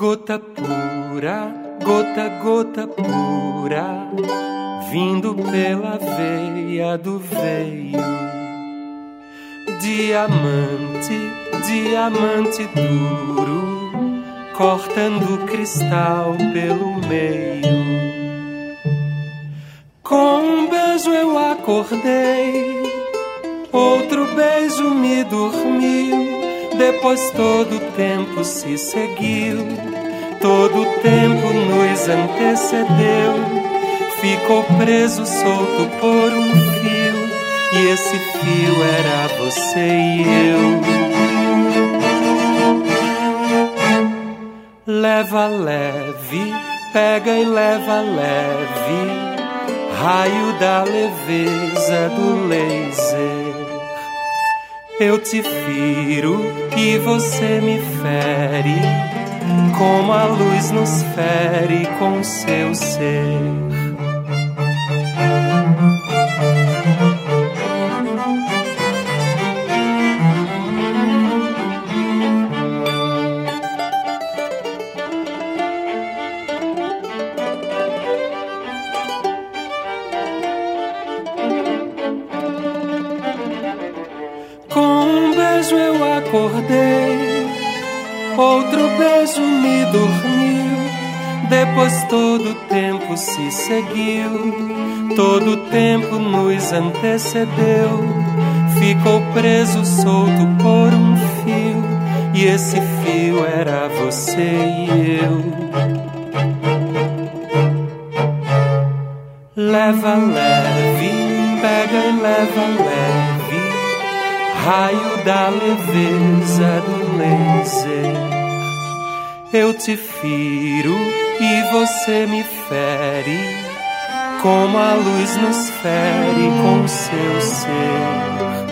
Gota pura, gota, gota pura, vindo pela veia do veio. Diamante, diamante duro, cortando cristal pelo meio. Com um beijo eu acordei, outro beijo me dormiu. Depois todo o tempo se seguiu, todo o tempo nos antecedeu. Ficou preso, solto por um fio, e esse fio era você e eu. Leva leve, pega e leva leve, raio da leveza do laser. Eu te firo e você me fere, como a luz nos fere com seu ser. Acordei, outro beijo me dormiu. Depois todo o tempo se seguiu, todo o tempo nos antecedeu. Ficou preso, solto por um fio, e esse fio era você e eu. Leva leve, pega e leva leve, raio da leveza do laser. Eu te firo e você me fere, como a luz nos fere com seu ser.